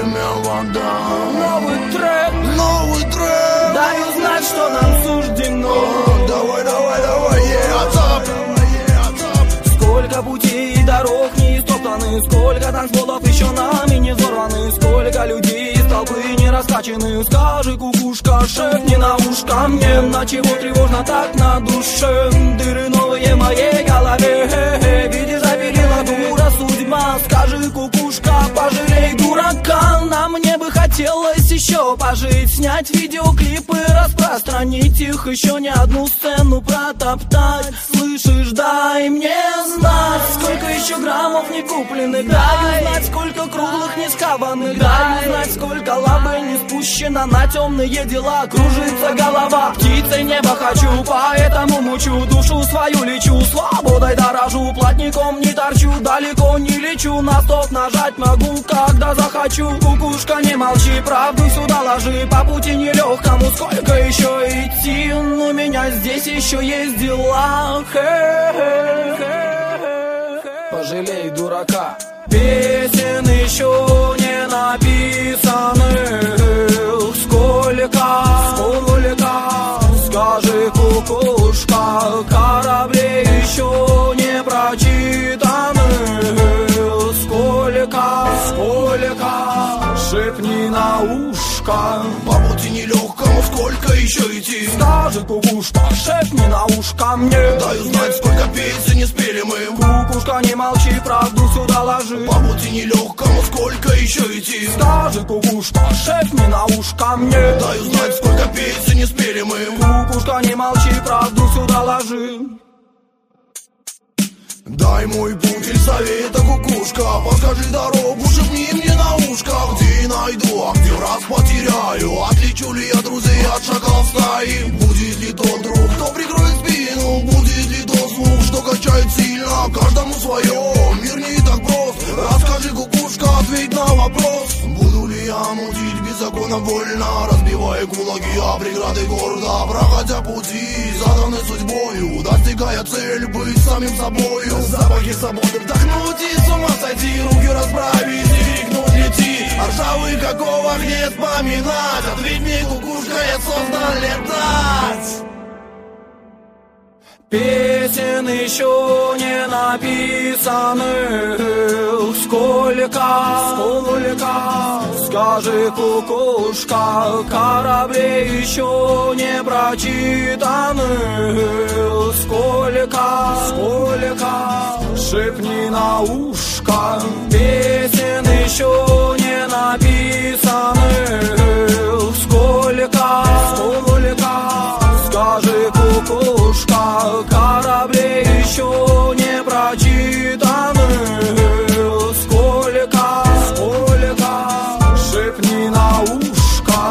время вода. Новый трек. Дай узнать, что нам суждено. Давай, yeah, Сколько путей и дорог не истоптаны, сколько танцполов еще нами не взорваны, сколько людей из толпы не раскачаны. Скажи, кукушка, шепни на ушко мне, на чего тревожно так на душе. Дыры новые в моей голове, видишь, заперила дура судьба. Скажи, кукушка, пожалей дурака, нам мне бы хотелось еще пожить, снять видеоклипы, распространить их, еще не одну сцену протоптать. Слышишь, дай мне знать, сколько еще граммов не купленных, дай узнать, сколько круглых не скаванных, дай узнать, сколько лавы не спущено на темные дела. Кружится голова, птицей неба хочу, поэтому мучу, душу свою лечу, свободой дорожу, плотником не торчу, далеко не лечу, на стоп нажать могу, когда захочу. Кукушка, не молчи, правду сюда ложи, по пути нелегкому сколько еще идти, но у меня здесь еще есть дела. Пожалей дурака. Песен еще не написанных сколько, скажи, кукушка, кораблей еще не прочитанных сколько, шепни на ушко. По пути нелегкому сколько еще идти? Скажи, кукушка, шепни на ушко мне. Дай узнать, сколько песен не спели мы. Кукушка, не молчи, правду сюда ложи. По пути нелегкому сколько еще идти? Скажи, кукушка, шепни на ушко мне. Дай узнать, сколько песен не спели мы. Кукушка, не молчи, правду сюда ложи. Дай мой путь или совета, кукушка, подскажи дорогу, шепни мне на ушко. Где найду, а где раз потеряю? Отличу ли я друзей от шакалов стаи? Будет ли тот друг, кто прикроет спину? Будет ли тот звук, что качает сильно? Каждому свое, мир не так прост. Расскажи, кукушка, ответь на вопрос. Буду ли я мутить беззаконно больно, разбивая кулаки о преграды города, проходя пути, заданные судьбою, достигая цель, быть самим собою. Запахи свободы вдохнуть и с ума сойти, руки расправить и крикнуть лети. О ржавых оковах не вспоминать, ответь мне, кукушка, я создан летать. Песен еще не написанных сколько, скажи, кукушка, кораблей еще не прочитанных сколько, шепни на ушко. Песен еще не написанных